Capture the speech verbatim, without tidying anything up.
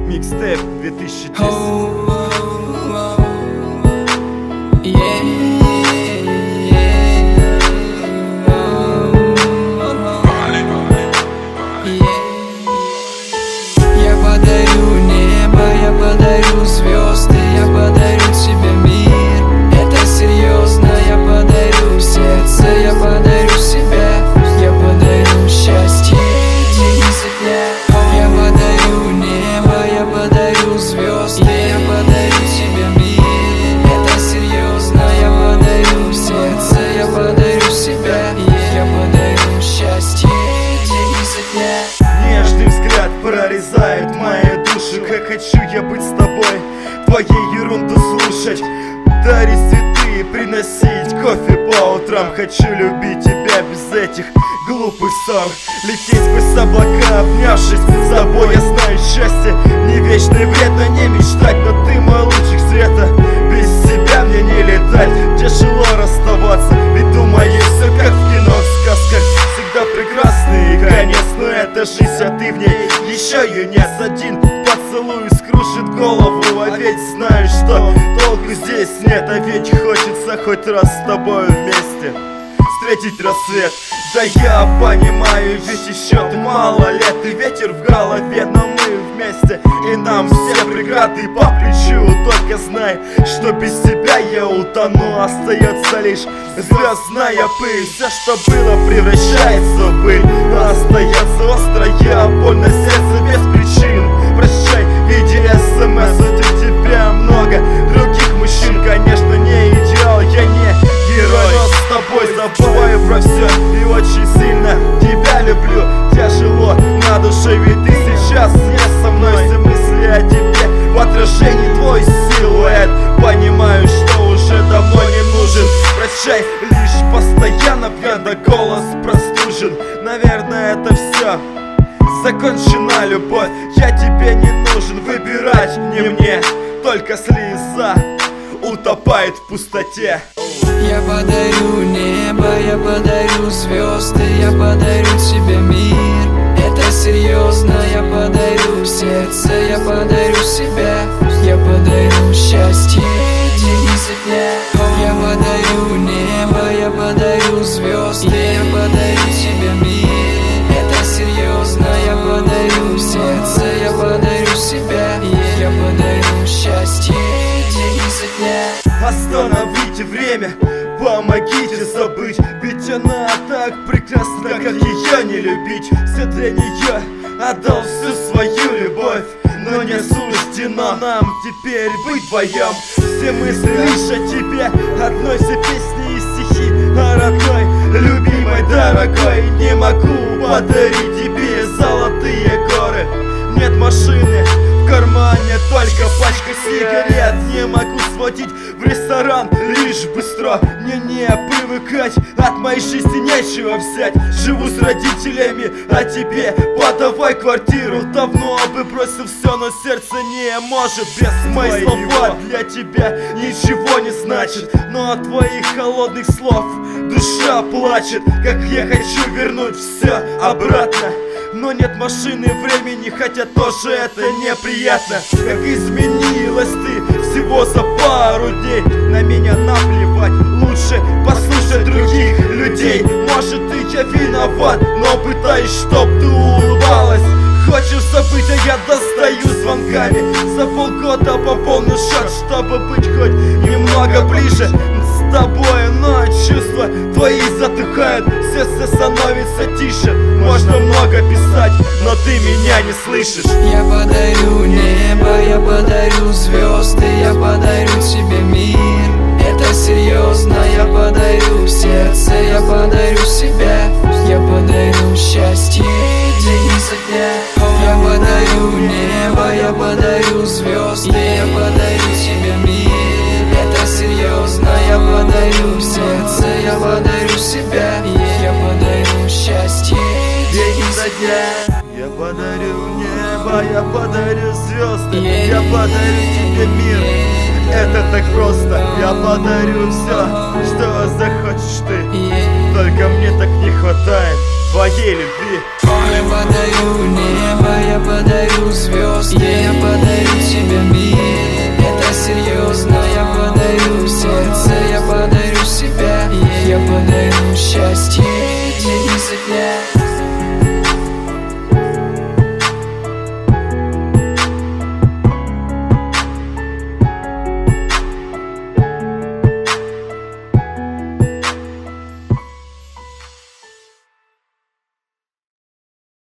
Микстейп две тысячи десять. Oh, oh, oh. Yeah, yeah. Oh, yeah. Я подарю небо, я подарю звезды, я подарю тебе мир. Это серьезно, я подарю сердце, я подарю себя. Я подарю счастье день за дня. Я подарю небо, я подарю звезды, я подарю тебе мир. Это серьезно, я подарю сердце, я подарю себя. Я подарю счастье день за дня. Нежный взгляд прорезает мою душу. Как хочу я быть с тобой, твоей ерунду слушать, дарить цветы, приносить кофе по утрам. Хочу любить тебя без этих глупых ссор, лететь сквозь облака, обнявшись с тобой. Я знаю, счастье не вечно и вредно не мечтать, но ты мой лучик света, без тебя мне не летать. Тяжело расставаться, ведь думаю, все как в кино, в сказках всегда прекрасный конец. Но это жизнь, а ты в ней еще юнец. Один поцелуй скружит голову, а ведь знаю, что толку здесь нет. А ведь хочется хоть раз с тобой вместе встретить рассвет. Да я понимаю, ведь еще ты мало лет, и ветер в голове, но мы вместе, и нам все преграды по плечу. Только знай, что без тебя я утону, остается лишь звездная пыль. Все, что было, превращается в пыль, но остается острая боль на сердце без причин. Прощай, в виде смс, у тебя много других мужчин. Конечно, не идеал, я не герой, но с тобой забываю про все и очень сильно тебя люблю. Тяжело на душе, ведь ты сейчас не со мной. Все мысли о тебе в отражении твой силуэт. Понимаю, что уже давно не нужен. Прощай, лишь постоянно пьян, да голос простужен. Наверное, это все. Закончена любовь, я тебе не нужен. Выбирать не мне, только слеза утопает в пустоте. Я подарю небо, я подарю звезды, я подарю тебе мир. Это серьезно, я подарю сердце, я подарю себя. Я подарю счастье день за дня. Я подарю небо, я подарю звезды, я подарю тебе мир. Это серьезно, я подарю сердце, я подарю себя. Я подарю счастье день за дня. Остановите время, помогите забыть, ведь она так прекрасна, как ее не любить. Все для нее отдал всю свою любовь, но не суждено нам теперь быть вдвоем. Все мысли лишь о тебе, одной все песни и стихи о родной, любимой, дорогой. Не могу подарить тебе золотые горы, нет машины в кармане, только пачка сигарет. Не могу сводить в ресторан, лишь быстро. Мне не привыкать, от моей жизни нечего взять. Живу с родителями, а тебе подавай квартиру. Давно бы бросил все, но сердце не может без моих слов. Для тебя ничего не значит, но от твоих холодных слов душа плачет. Как я хочу вернуть все обратно, но нет машины времени, хотя тоже это неприятно. Как изменилась ты всего за пару дней, на меня наплевать, лучше послушать других людей. Может, и я виноват, но пытаюсь, чтоб ты улыбалась. Хочешь забыть, а я достаю звонками. За полгода пополню счет, чтобы быть хоть немного ближе с тобой. Но чувства твои затухают, сердце становится тише. Можно много писать, но ты меня не слышишь. Я подарю небо, я подарю звезды, я подарю тебе мир. Это серьезно, я подарю сердце, я подарю себя. Я подарю счастье день за дня. Я подарю небо, я подарю звезды, я подарю тебе мир. Это серьезно, я подарю сердце, я подарю себя. Я подарю счастье день за дня. Я подарю небо, я подарю звезды, я подарю тебе мир. Это так просто, я подарю все, что захочешь ты. Только мне так не хватает твоей любви. Я подарю небо, я подарю звезды,